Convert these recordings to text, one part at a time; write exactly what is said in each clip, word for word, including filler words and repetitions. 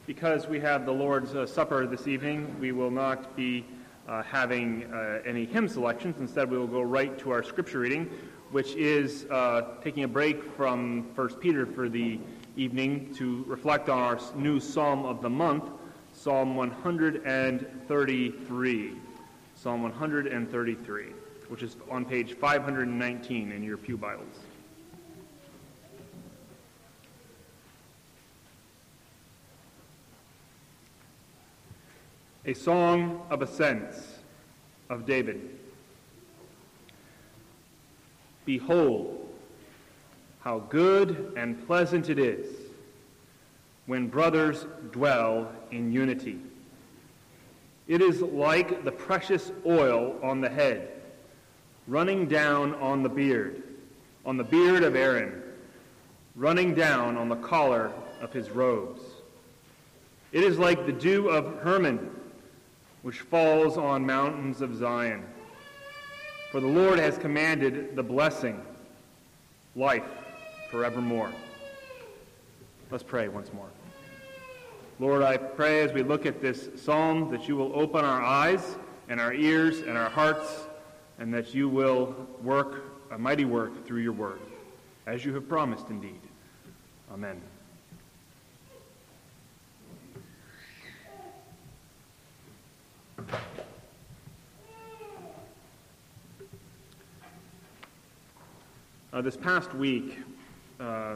because we have the Lord's uh, Supper this evening, we will not be uh, having uh, any hymn selections. Instead, we will go right to our scripture reading, which is uh, taking a break from First Peter for the evening to reflect on our new psalm of the month, Psalm one thirty-three. Psalm one thirty-three, which is on page five nineteen in your pew Bibles. A song of ascents of David. Behold, how good and pleasant it is when brothers dwell in unity. It is like the precious oil on the head, running down on the beard, on the beard of Aaron, running down on the collar of his robes. It is like the dew of Hermon, which falls on mountains of Zion. For the Lord has commanded the blessing, life forevermore. Let's pray once more. Lord, I pray as we look at this psalm that you will open our eyes and our ears and our hearts, and that you will work a mighty work through your word, as you have promised indeed. Amen. Uh, this past week, uh,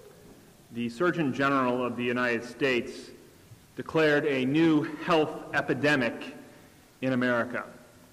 the Surgeon General of the United States declared a new health epidemic in America.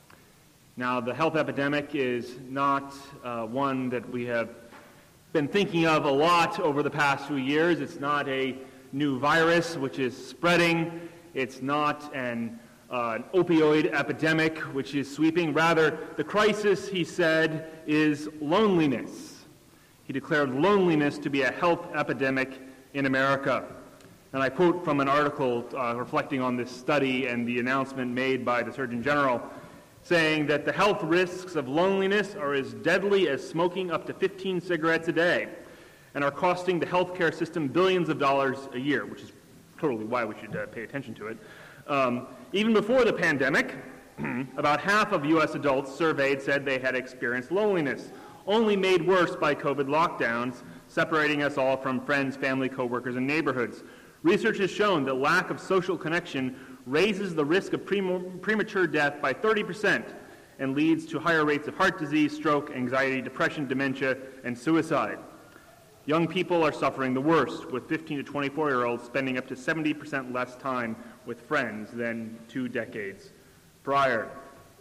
Now, the health epidemic is not uh, one that we have been thinking of a lot over the past few years. It's not a new virus which is spreading. It's not an, uh, an opioid epidemic which is sweeping. Rather, the crisis, he said, is loneliness. He declared loneliness to be a health epidemic in America. And I quote from an article uh, reflecting on this study and the announcement made by the Surgeon General, saying that the health risks of loneliness are as deadly as smoking up to fifteen cigarettes a day and are costing the healthcare system billions of dollars a year, which is totally why we should uh, pay attention to it. Um, even before the pandemic, about half of U S adults surveyed said they had experienced loneliness, only made worse by COVID lockdowns, separating us all from friends, family, coworkers, and neighborhoods. Research has shown that lack of social connection raises the risk of prem- premature death by thirty percent and leads to higher rates of heart disease, stroke, anxiety, depression, dementia, and suicide. Young people are suffering the worst, with fifteen to twenty-four-year-olds spending up to seventy percent less time with friends than two decades prior.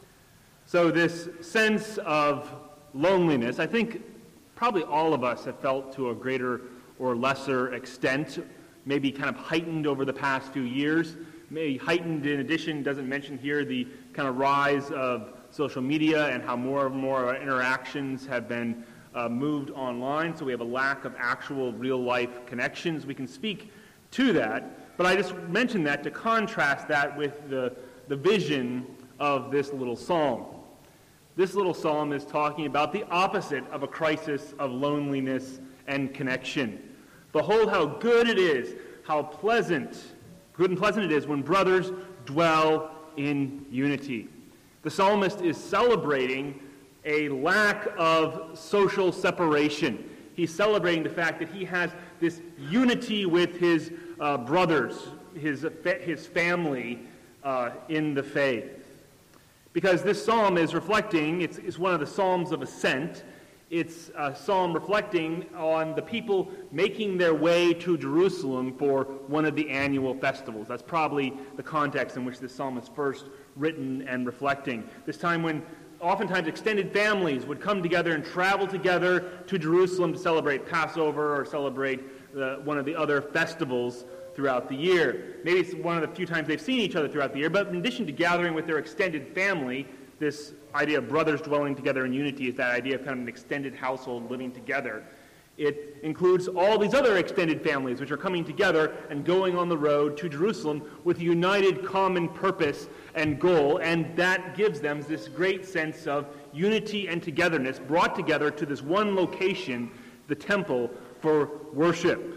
So this sense of loneliness, I think probably all of us have felt to a greater or lesser extent, maybe kind of heightened over the past few years. Maybe heightened in addition, doesn't mention here the kind of rise of social media and how more and more of our interactions have been uh, moved online, so we have a lack of actual real-life connections. We can speak to that, but I just mentioned that to contrast that with the, the vision of this little psalm. This little psalm is talking about the opposite of a crisis of loneliness and connection. Behold how good it is, how pleasant, good and pleasant it is when brothers dwell in unity. The psalmist is celebrating a lack of social separation. He's celebrating the fact that he has this unity with his uh, brothers, his, his family uh, in the faith. Because this psalm is reflecting, it's, it's one of the psalms of ascent. It's a psalm reflecting on the people making their way to Jerusalem for one of the annual festivals. That's probably the context in which this psalm is first written and reflecting. This time when oftentimes extended families would come together and travel together to Jerusalem to celebrate Passover or celebrate uh, one of the other festivals throughout the year. Maybe it's one of the few times they've seen each other throughout the year, but in addition to gathering with their extended family, this idea of brothers dwelling together in unity is that idea of kind of an extended household living together. It includes all these other extended families which are coming together and going on the road to Jerusalem with a united common purpose and goal, and that gives them this great sense of unity and togetherness brought together to this one location, the temple, for worship.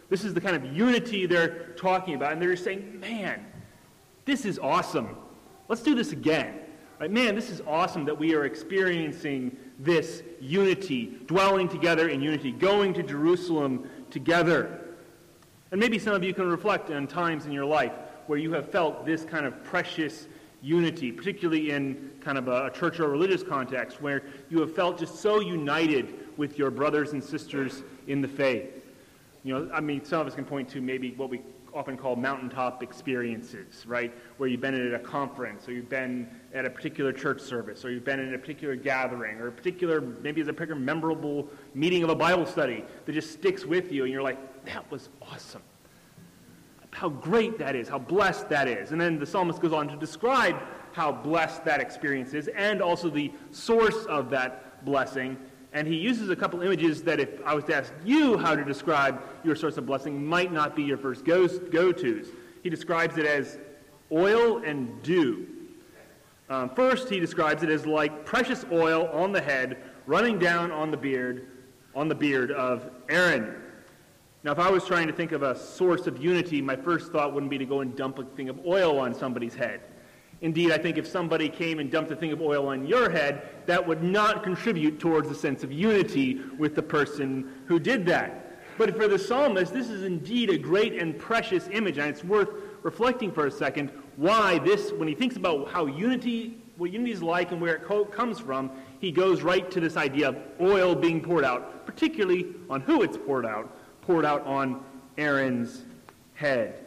This is the kind of unity they're talking about, and they're just saying, man, this is awesome. Let's do this again. Right? Man, this is awesome that we are experiencing this unity, dwelling together in unity, going to Jerusalem together. And maybe some of you can reflect on times in your life where you have felt this kind of precious unity, particularly in kind of a church or religious context, where you have felt just so united with your brothers and sisters in the faith. You know, I mean, some of us can point to maybe what we often call mountaintop experiences, right? Where you've been at a conference, or you've been at a particular church service, or you've been in a particular gathering, or a particular, maybe it's a particular memorable meeting of a Bible study that just sticks with you, and you're like, that was awesome. How great that is, how blessed that is. And then the psalmist goes on to describe how blessed that experience is, and also the source of that blessing. And he uses a couple images that if I was to ask you how to describe your source of blessing might not be your first go- go-tos. He describes it as oil and dew. Um, first, he describes it as like precious oil on the head, running down on the beard, on the beard of Aaron. Now, if I was trying to think of a source of unity, my first thought wouldn't be to go and dump a thing of oil on somebody's head. Indeed, I think if somebody came and dumped a thing of oil on your head, that would not contribute towards a sense of unity with the person who did that. But for the psalmist, this is indeed a great and precious image, and it's worth reflecting for a second why this, when he thinks about how unity, what unity is like and where it co- comes from, he goes right to this idea of oil being poured out, particularly on who it's poured out, poured out on Aaron's head.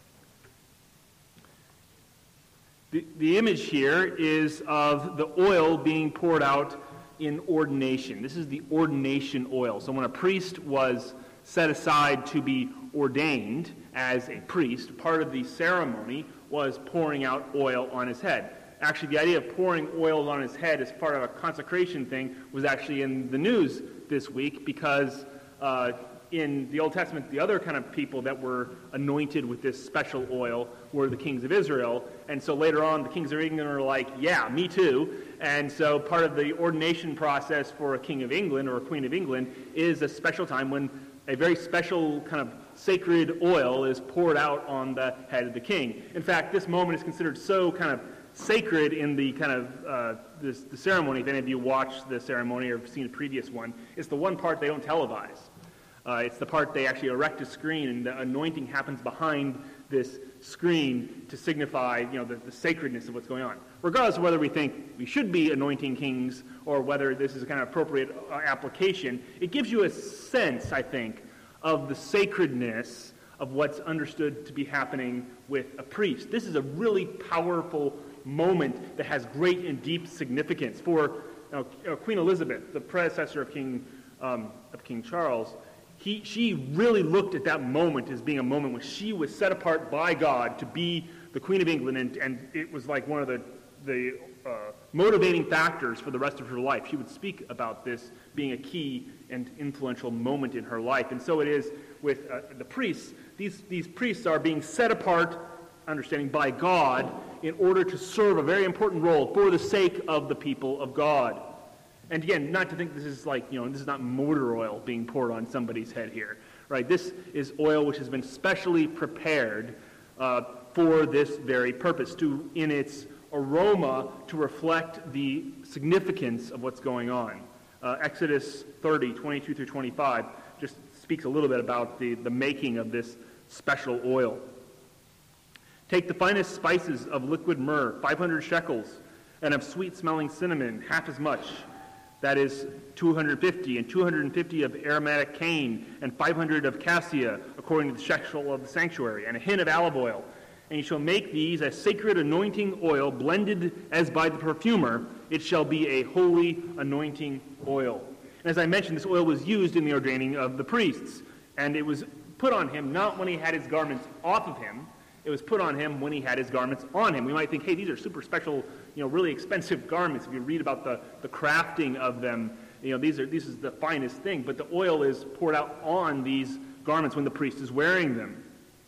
The, the image here is of the oil being poured out in ordination. This is the ordination oil. So when a priest was set aside to be ordained as a priest, part of the ceremony was pouring out oil on his head. Actually, the idea of pouring oil on his head as part of a consecration thing was actually in the news this week because uh, in the Old Testament, the other kind of people that were anointed with this special oil were the kings of Israel. And so later on, the kings of England were like, yeah, me too. And so part of the ordination process for a king of England or a queen of England is a special time when a very special kind of sacred oil is poured out on the head of the king. In fact, this moment is considered so kind of sacred in the kind of uh, this, the ceremony. If any of you watched the ceremony or have seen a previous one, it's the one part they don't televise. Uh, it's the part they actually erect a screen, and the anointing happens behind this screen to signify, you know, the, the sacredness of what's going on. Regardless of whether we think we should be anointing kings or whether this is a kind of appropriate uh, application, it gives you a sense, I think, of the sacredness of what's understood to be happening with a priest. This is a really powerful moment that has great and deep significance. For you know, Queen Elizabeth, the predecessor of King um, of King Charles, He, she really looked at that moment as being a moment when she was set apart by God to be the Queen of England, and, and it was like one of the, the uh, motivating factors for the rest of her life. She would speak about this being a key and influential moment in her life. And so it is with uh, the priests. These, these priests are being set apart, understanding, by God in order to serve a very important role for the sake of the people of God. And again, not to think this is like, you know, this is not motor oil being poured on somebody's head here, right? This is oil which has been specially prepared uh, for this very purpose, to, in its aroma, to reflect the significance of what's going on. Uh, Exodus thirty, twenty-two through twenty-five, just speaks a little bit about the, the making of this special oil. Take the finest spices of liquid myrrh, five hundred shekels, and of sweet-smelling cinnamon, half as much. That is two hundred fifty, and two hundred fifty of aromatic cane, and five hundred of cassia, according to the shekel of the sanctuary, and a hin of olive oil. And you shall make these a sacred anointing oil, blended as by the perfumer. It shall be a holy anointing oil. And as I mentioned, this oil was used in the ordaining of the priests, and it was put on him not when he had his garments off of him. It was put on him when he had his garments on him. We might think, hey, these are super special, you know, really expensive garments. If you read about the, the crafting of them, you know, these are this is the finest thing. But the oil is poured out on these garments when the priest is wearing them.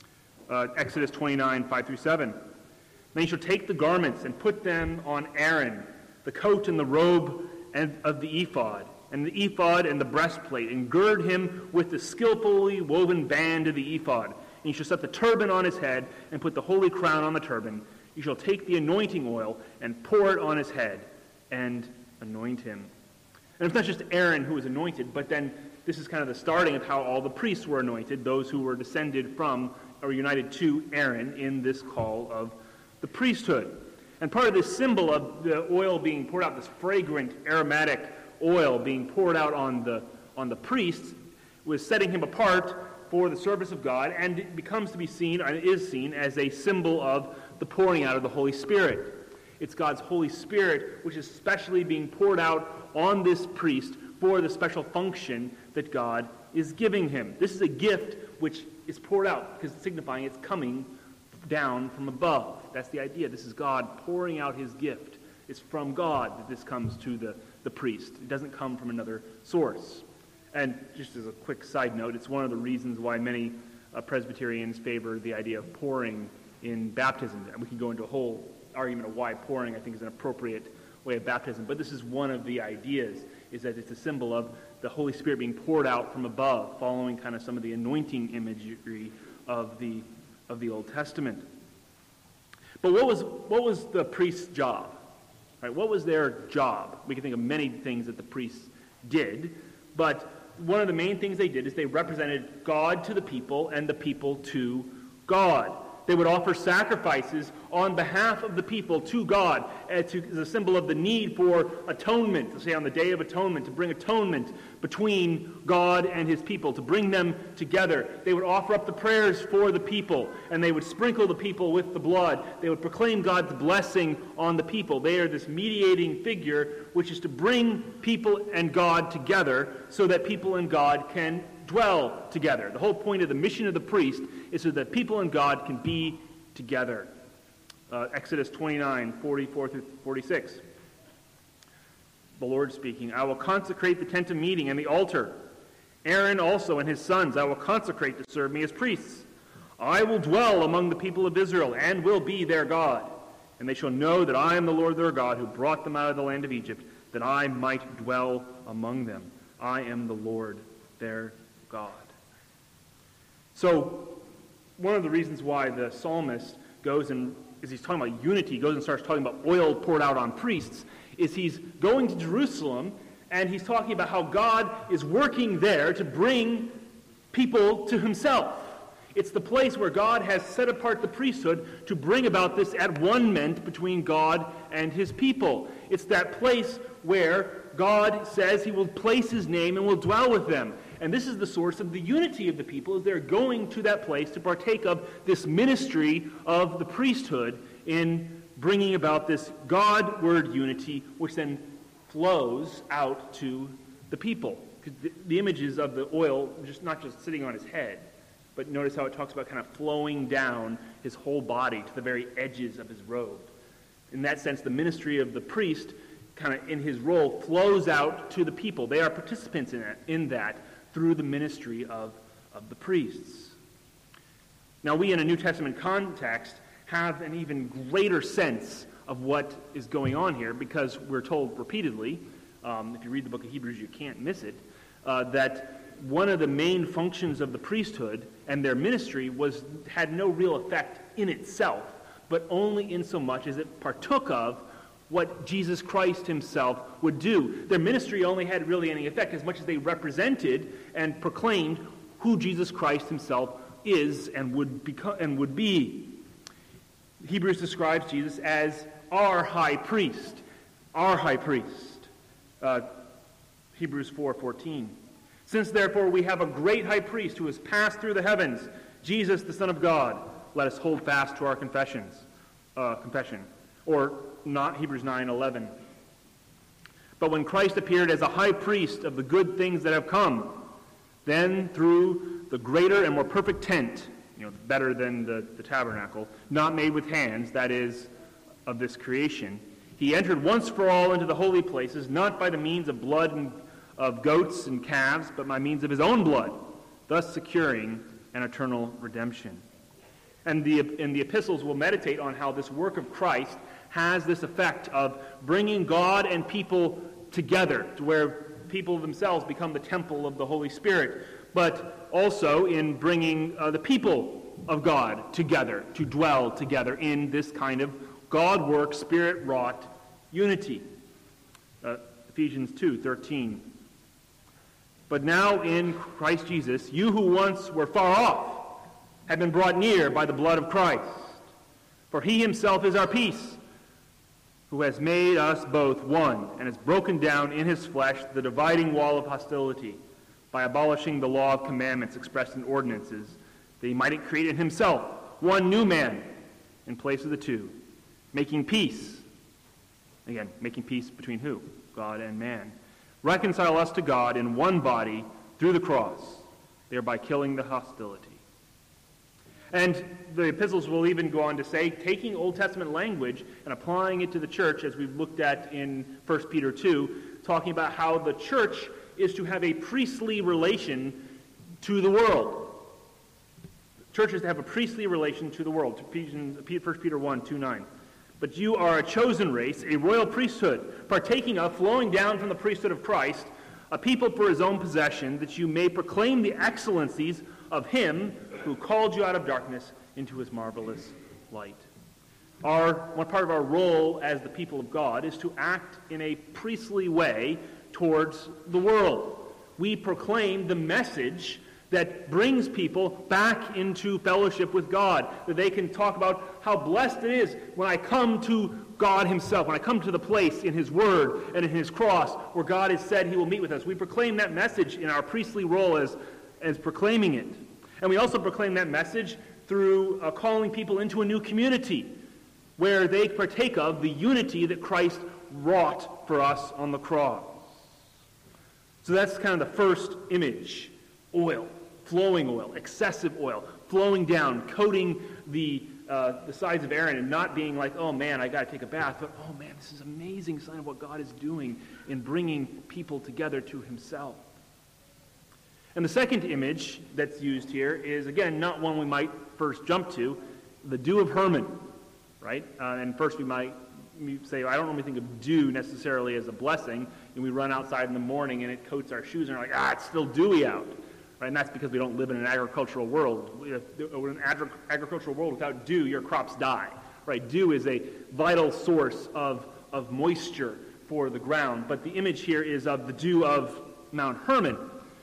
Uh, Exodus twenty-nine, five through seven. Then you shall take the garments and put them on Aaron, the coat and the robe and of the ephod, and the ephod and the breastplate, and gird him with the skillfully woven band of the ephod. And you shall set the turban on his head, and put the holy crown on the turban. You shall take the anointing oil, and pour it on his head, and anoint him. And it's not just Aaron who was anointed, but then this is kind of the starting of how all the priests were anointed, those who were descended from or united to Aaron in this call of the priesthood. And part of this symbol of the oil being poured out, this fragrant aromatic oil being poured out on the on the priests, was setting him apart for the service of God, and it becomes to be seen, and is seen, as a symbol of the pouring out of the Holy Spirit. It's God's Holy Spirit which is specially being poured out on this priest for the special function that God is giving him. This is a gift which is poured out, because it's signifying it's coming down from above. That's the idea. This is God pouring out his gift. It's from God that this comes to the, the priest. It doesn't come from another source. And just as a quick side note, it's one of the reasons why many uh, Presbyterians favor the idea of pouring in baptism. And we could go into a whole argument of why pouring, I think, is an appropriate way of baptism. But this is one of the ideas, is that it's a symbol of the Holy Spirit being poured out from above, following kind of some of the anointing imagery of the of the Old Testament. But what was what was the priest's job? Right? What was their job? We can think of many things that the priests did, but one of the main things they did is they represented God to the people and the people to God. They would offer sacrifices on behalf of the people to God uh, to, as a symbol of the need for atonement, to say on the Day of Atonement, to bring atonement between God and his people, to bring them together. They would offer up the prayers for the people, and they would sprinkle the people with the blood. They would proclaim God's blessing on the people. They are this mediating figure which is to bring people and God together so that people and God can dwell together. The whole point of the mission of the priest is so that people and God can be together. Uh, Exodus twenty-nine, forty-four through forty-six. The Lord speaking, I will consecrate the tent of meeting and the altar. Aaron also and his sons I will consecrate to serve me as priests. I will dwell among the people of Israel and will be their God. And they shall know that I am the Lord their God who brought them out of the land of Egypt, that I might dwell among them. I am the Lord their God. So, one of the reasons why the psalmist goes and, as he's talking about unity, goes and starts talking about oil poured out on priests, is he's going to Jerusalem, and he's talking about how God is working there to bring people to himself. It's the place where God has set apart the priesthood to bring about this at-one-ment between God and his people. It's that place where God says he will place his name and will dwell with them. And this is the source of the unity of the people, as they're going to that place to partake of this ministry of the priesthood in bringing about this God-word unity, which then flows out to the people. The, the images of the oil, just not just sitting on his head, but notice how it talks about kind of flowing down his whole body to the very edges of his robe. In that sense, the ministry of the priest, kind of in his role, flows out to the people. They are participants in that, in that through the ministry of, of the priests. Now, we in a New Testament context have an even greater sense of what is going on here, because we're told repeatedly, um, if you read the book of Hebrews, you can't miss it, uh, that one of the main functions of the priesthood and their ministry was had no real effect in itself, but only in so much as it partook of what Jesus Christ himself would do. Their ministry only had really any effect as much as they represented and proclaimed who Jesus Christ himself is and would become and would be. Hebrews describes Jesus as our high priest, our high priest. Uh, Hebrews four fourteen. Since therefore we have a great high priest who has passed through the heavens, Jesus the Son of God, let us hold fast to our confessions, uh, confession. Or not Hebrews nine eleven. But when Christ appeared as a high priest of the good things that have come, then through the greater and more perfect tent, you know, better than the, the tabernacle, not made with hands, that is, of this creation, he entered once for all into the holy places, not by the means of blood and of goats and calves, but by means of his own blood, thus securing an eternal redemption. And the, in the epistles we'll meditate on how this work of Christ has this effect of bringing God and people together, to where people themselves become the temple of the Holy Spirit, but also in bringing uh, the people of God together, to dwell together in this kind of God-work, Spirit-wrought unity. Uh, Ephesians two thirteen. But now in Christ Jesus, you who once were far off have been brought near by the blood of Christ. For he himself is our peace, who has made us both one, and has broken down in his flesh the dividing wall of hostility, by abolishing the law of commandments expressed in ordinances, that he might create in himself one new man in place of the two, making peace. Again, making peace between who? God and man. Reconcile us to God in one body through the cross, thereby killing the hostility. And the epistles will even go on to say, taking Old Testament language and applying it to the church, as we've looked at in First Peter two, talking about how the church is to have a priestly relation to the world. The church is to have a priestly relation to the world. First Peter one, two, nine. But you are a chosen race, a royal priesthood, partaking of, flowing down from the priesthood of Christ, a people for his own possession, that you may proclaim the excellencies of him who called you out of darkness into his marvelous light. Our, one part of our role as the people of God is to act in a priestly way towards the world. We proclaim the message that brings people back into fellowship with God, that they can talk about how blessed it is when I come to God himself, when I come to the place in his word and in his cross where God has said he will meet with us. We proclaim that message in our priestly role as, as proclaiming it. And we also proclaim that message through uh, calling people into a new community where they partake of the unity that Christ wrought for us on the cross. So that's kind of the first image. Oil, flowing oil, excessive oil, flowing down, coating the uh, the sides of Aaron and not being like, oh man, I got to take a bath, but oh man, this is an amazing sign of what God is doing in bringing people together to himself. And the second image that's used here is, again, not one we might first jump to, the dew of Hermon, right? Uh, and first we might say, I don't normally think of dew necessarily as a blessing, and we run outside in the morning and it coats our shoes and we're like, ah, it's still dewy out, right? And that's because we don't live in an agricultural world. In an agri- agricultural world without dew, your crops die, right? Dew is a vital source of, of moisture for the ground, but the image here is of the dew of Mount Hermon.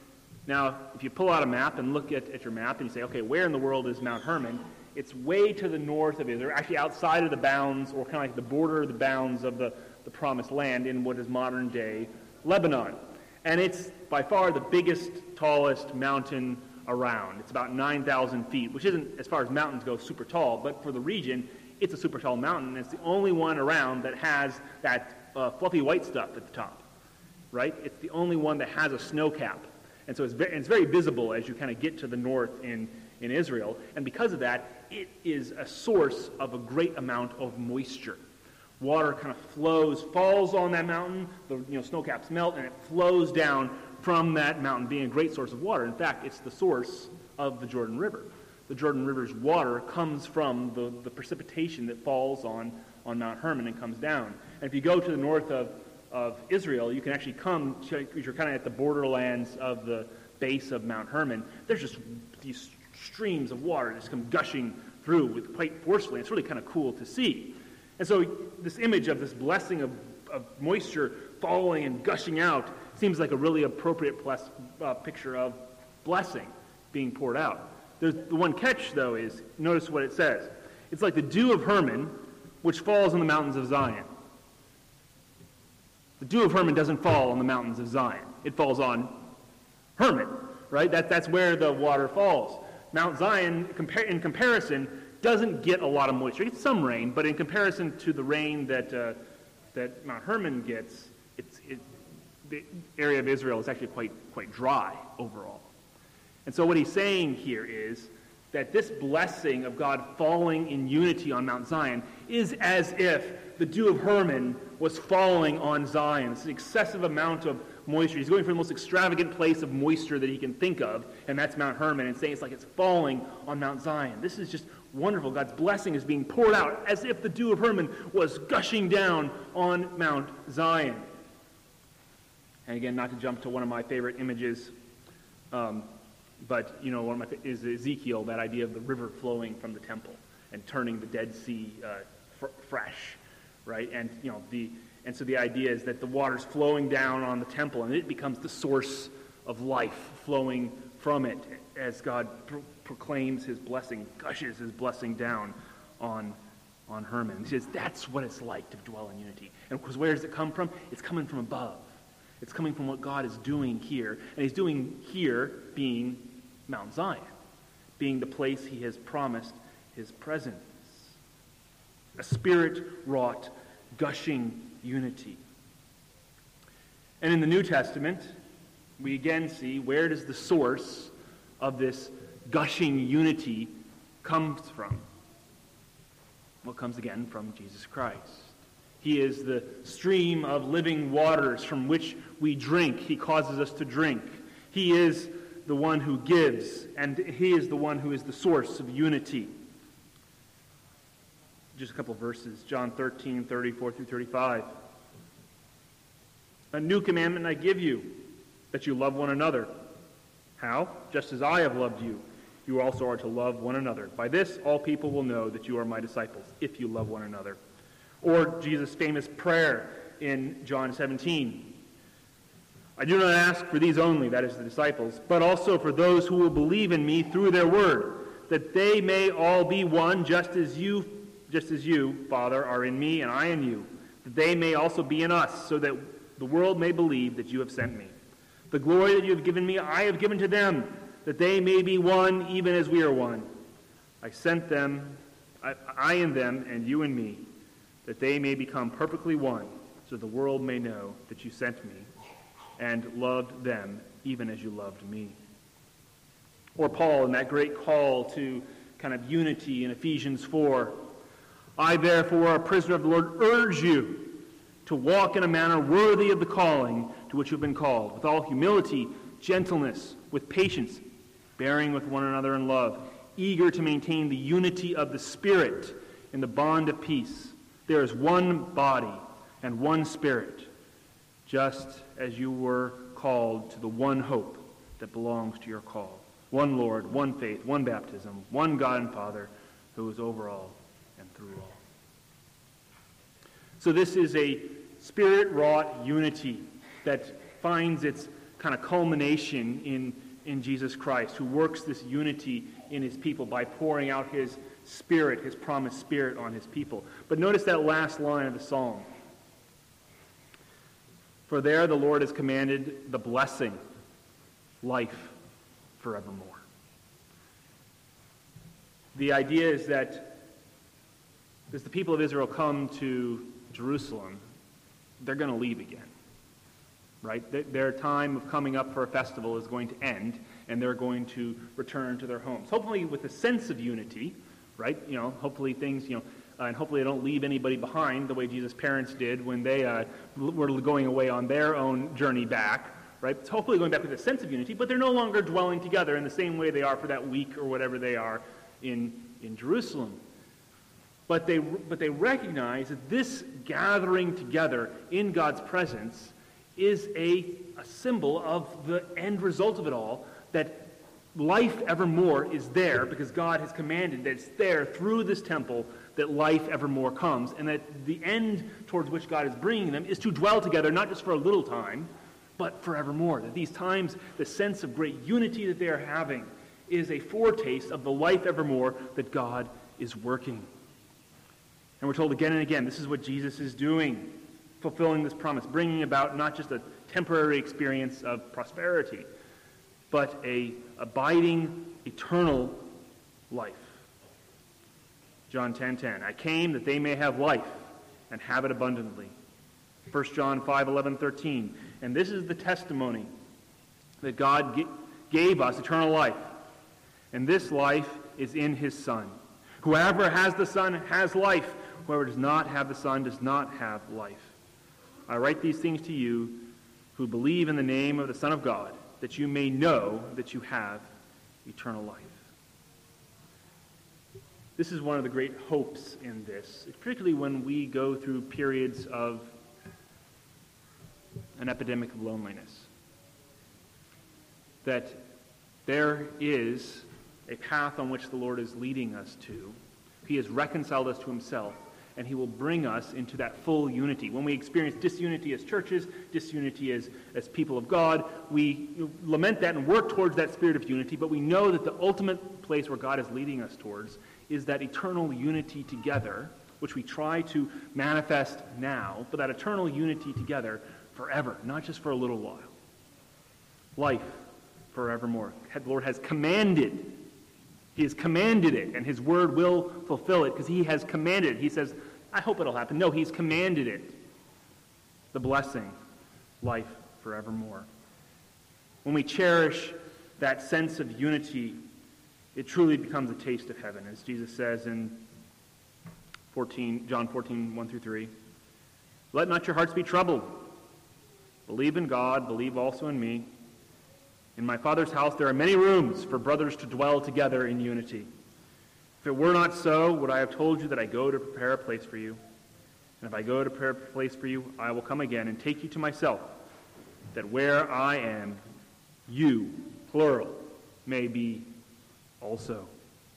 Now, if you pull out a map and look at, at your map and you say, okay, where in the world is Mount Hermon? It's way to the north of Israel, actually outside of the bounds, or kind of like the border of the bounds of the, the promised land in what is modern-day Lebanon. And it's by far the biggest, tallest mountain around. It's about nine thousand feet, which isn't, as far as mountains go, super tall, but for the region, it's a super tall mountain, and it's the only one around that has that uh, fluffy white stuff at the top, right? It's the only one that has a snow cap. And so it's very, it's very visible as you kind of get to the north in, in Israel. And because of that, it is a source of a great amount of moisture. Water kind of flows, falls on that mountain, the you know, snow caps melt, and it flows down from that mountain, being a great source of water. In fact, it's the source of the Jordan River. The Jordan River's water comes from the, the precipitation that falls on, on Mount Hermon and comes down. And if you go to the north of of Israel, you can actually come, you're kind of at the borderlands of the base of Mount Hermon. There's just these streams of water just come gushing through with quite forcefully. It's really kind of cool to see. And so this image of this blessing of, of moisture falling and gushing out seems like a really appropriate bless, uh, picture of blessing being poured out. There's, the one catch, though, is, notice what it says. It's like the dew of Hermon, which falls on the mountains of Zion. The dew of Hermon doesn't fall on the mountains of Zion. It falls on Hermon, right? That, that's where the water falls. Mount Zion, compar- in comparison, doesn't get a lot of moisture. It gets some rain, but in comparison to the rain that uh, that Mount Hermon gets, it's, it, the area of Israel is actually quite quite dry overall. And so what he's saying here is that this blessing of God falling in unity on Mount Zion is as if the dew of Hermon was falling on Zion. It's an excessive amount of moisture. He's going for the most extravagant place of moisture that he can think of, and that's Mount Hermon, and saying it's like it's falling on Mount Zion. This is just wonderful. God's blessing is being poured out as if the dew of Hermon was gushing down on Mount Zion. And again, not to jump to one of my favorite images, um, but, you know, one of my is Ezekiel, that idea of the river flowing from the temple and turning the Dead Sea uh, fr- fresh, right? And, you know, the and so the idea is that the water's flowing down on the temple, and it becomes the source of life flowing from it as God pro- proclaims his blessing, gushes his blessing down on, on Herman. He says, that's what it's like to dwell in unity. And of course, where does it come from? It's coming from above. It's coming from what God is doing here. And he's doing here being Mount Zion, being the place he has promised his presence. A spirit-wrought, gushing unity. And in the New Testament, we again see where does the source of this gushing unity comes from? Well, it comes again from Jesus Christ. He is the stream of living waters from which we drink. He causes us to drink. He is the one who gives, and he is the one who is the source of unity. Just a couple of verses, John thirteen, thirty-four through thirty-five. A new commandment I give you, that you love one another. How? Just as I have loved you, you also are to love one another. By this, all people will know that you are my disciples, if you love one another. Or Jesus' famous prayer in John seventeen. I do not ask for these only, that is the disciples, but also for those who will believe in me through their word, that they may all be one, just as you Just as you, Father, are in me and I in you, that they may also be in us, so that the world may believe that you have sent me. The glory that you have given me, I have given to them, that they may be one, even as we are one. I sent them, I, I in them, and you in me, that they may become perfectly one, so the world may know that you sent me, and loved them, even as you loved me. Or Paul, in that great call to kind of unity in Ephesians four, I, therefore, a prisoner of the Lord, urge you to walk in a manner worthy of the calling to which you have been called, with all humility, gentleness, with patience, bearing with one another in love, eager to maintain the unity of the Spirit in the bond of peace. There is one body and one Spirit, just as you were called to the one hope that belongs to your call. One Lord, one faith, one baptism, one God and Father, who is over all and through all. So this is a spirit-wrought unity that finds its kind of culmination in, in Jesus Christ, who works this unity in his people by pouring out his Spirit, his promised Spirit on his people. But notice that last line of the psalm. For there the Lord has commanded the blessing, life forevermore. The idea is that as the people of Israel come to Jerusalem, they're going to leave again, right? Their time of coming up for a festival is going to end, and they're going to return to their homes. Hopefully with a sense of unity, right? You know, hopefully things, you know, uh, and hopefully they don't leave anybody behind the way Jesus' parents did when they uh, were going away on their own journey back, right? So hopefully going back with a sense of unity, but they're no longer dwelling together in the same way they are for that week or whatever they are in, in Jerusalem. But they, but they recognize that this gathering together in God's presence is a, a symbol of the end result of it all, that life evermore is there because God has commanded that it's there through this temple that life evermore comes, and that the end towards which God is bringing them is to dwell together, not just for a little time, but forevermore. That these times, the sense of great unity that they are having is a foretaste of the life evermore that God is working. And we're told again and again, this is what Jesus is doing, fulfilling this promise, bringing about not just a temporary experience of prosperity, but a abiding, eternal life. John ten ten, I came that they may have life and have it abundantly. First John five eleven thirteen, and this is the testimony that God gave us, eternal life, and this life is in his Son. Whoever has the Son has life. Whoever does not have the Son does not have life. I write these things to you who believe in the name of the Son of God, that you may know that you have eternal life. This is one of the great hopes in this, particularly when we go through periods of an epidemic of loneliness. That there is a path on which the Lord is leading us to. He has reconciled us to himself, and he will bring us into that full unity. When we experience disunity as churches, disunity as, as people of God, we lament that and work towards that spirit of unity, but we know that the ultimate place where God is leading us towards is that eternal unity together, which we try to manifest now, but that eternal unity together forever, not just for a little while. Life forevermore. The Lord has commanded He has commanded it, and his word will fulfill it because he has commanded it. He says, I hope it'll happen. No, he's commanded it. The blessing, life forevermore. When we cherish that sense of unity, it truly becomes a taste of heaven, as Jesus says in fourteen, John fourteen, one through three. Let not your hearts be troubled. Believe in God, believe also in me. In my Father's house there are many rooms for brothers to dwell together in unity. If it were not so, would I have told you that I go to prepare a place for you? And if I go to prepare a place for you, I will come again and take you to myself, that where I am, you, plural, may be also.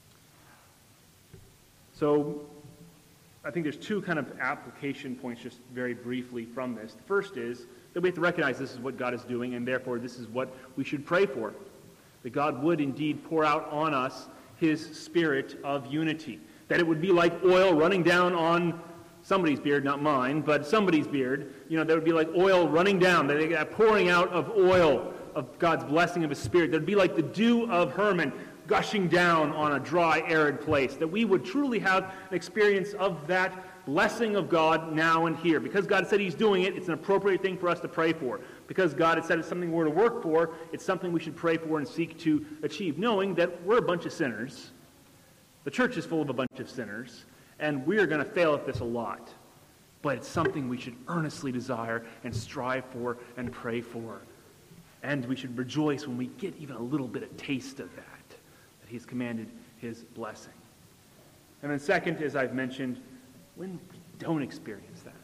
So, I think there's two kind of application points just very briefly from this. The first is that we have to recognize this is what God is doing, and therefore this is what we should pray for. That God would indeed pour out on us his spirit of unity. That it would be like oil running down on somebody's beard, not mine, but somebody's beard. You know, that would be like oil running down, that pouring out of oil of God's blessing of his spirit. That would be like the dew of Hermon gushing down on a dry, arid place. That we would truly have an experience of that blessing of God now and here. Because God said he's doing it, it's an appropriate thing for us to pray for. Because God has said it's something we're to work for, it's something we should pray for and seek to achieve, knowing that we're a bunch of sinners. The church is full of a bunch of sinners, and we're going to fail at this a lot. But it's something we should earnestly desire and strive for and pray for. And we should rejoice when we get even a little bit of taste of that, that he's commanded his blessing. And then second, as I've mentioned, when we don't experience that,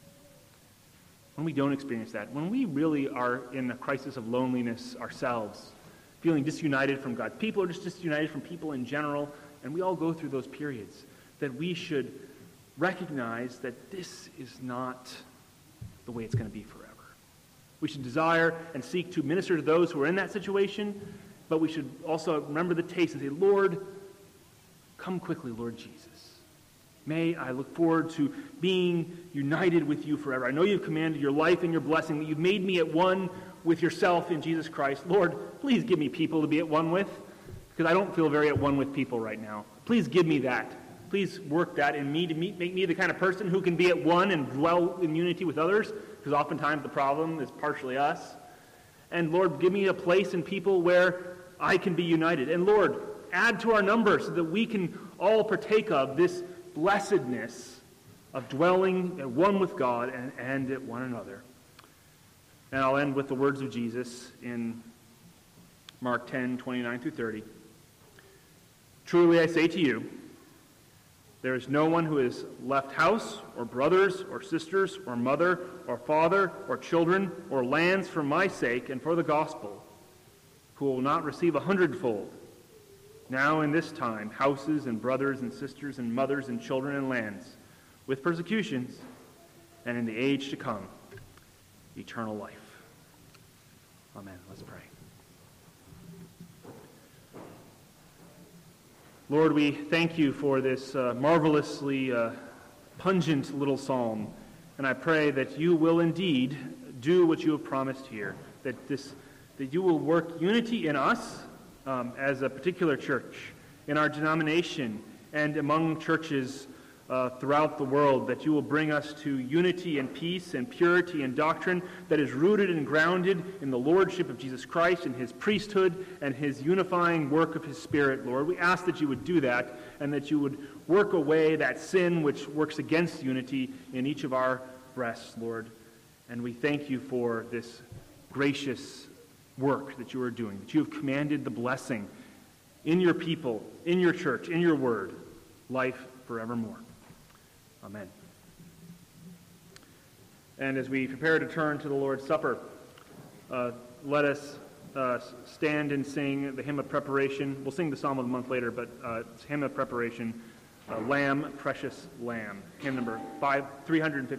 when we don't experience that, when we really are in a crisis of loneliness ourselves, feeling disunited from God's people or just disunited from people in general, and we all go through those periods, that we should recognize that this is not the way it's going to be forever. We should desire and seek to minister to those who are in that situation, but we should also remember the taste and say, Lord, come quickly, Lord Jesus. May I look forward to being united with you forever. I know you've commanded your life and your blessing, that you've made me at one with yourself in Jesus Christ. Lord, please give me people to be at one with, because I don't feel very at one with people right now. Please give me that. Please work that in me to meet, make me the kind of person who can be at one and dwell in unity with others, because oftentimes the problem is partially us. And Lord, give me a place in people where I can be united. And Lord, add to our number so that we can all partake of this blessedness of dwelling at one with God and, and at one another. And I'll end with the words of Jesus in Mark ten, twenty-nine through thirty. Truly I say to you, there is no one who has left house or brothers or sisters or mother or father or children or lands for my sake and for the gospel who will not receive a hundredfold. Now in this time, houses and brothers and sisters and mothers and children and lands, with persecutions, and in the age to come, eternal life. Amen. Let's pray. Lord, we thank you for this uh, marvelously uh, pungent little psalm, and I pray that you will indeed do what you have promised here, that this, that you will work unity in us, Um, as a particular church, in our denomination, and among churches uh, throughout the world, that you will bring us to unity and peace and purity and doctrine that is rooted and grounded in the lordship of Jesus Christ and his priesthood and his unifying work of his Spirit, Lord. We ask that you would do that and that you would work away that sin which works against unity in each of our breasts, Lord. And we thank you for this gracious work that you are doing, that you have commanded the blessing in your people, in your church, in your word, life forevermore. Amen. And as we prepare to turn to the Lord's Supper, uh, let us uh, stand and sing the hymn of preparation. We'll sing the Psalm of the Month later, but uh, it's hymn of preparation, uh, Lamb, Precious Lamb, hymn number five, three hundred fifty.